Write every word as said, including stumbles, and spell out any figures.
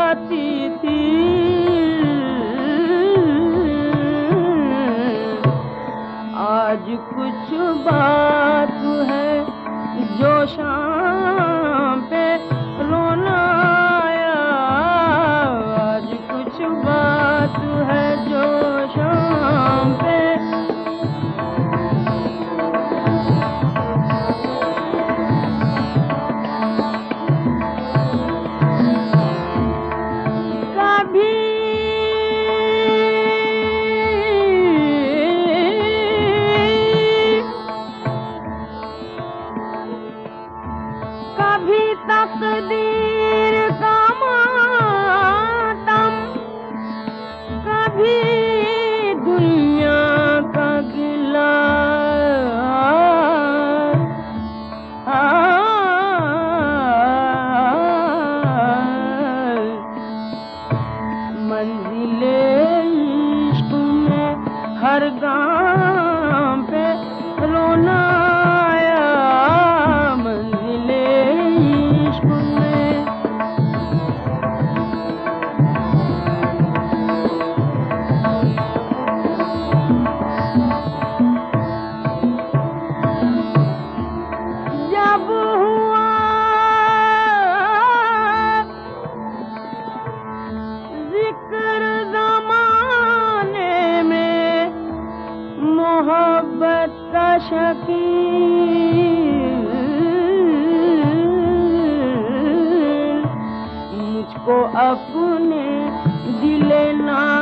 आती थी, आज कुछ बात है जो शाम पे रोना आया, आज कुछ बात है जो शाम पे कभी तकदीर का मातम, कभी दुनिया का गिला, मंजिले इश्क में हर गाम पे रोना आया, मंजिले इश्क में जब हुआ जिक्र ज़माने में मोहब्बत का शकील, मुझको अपने दिले ना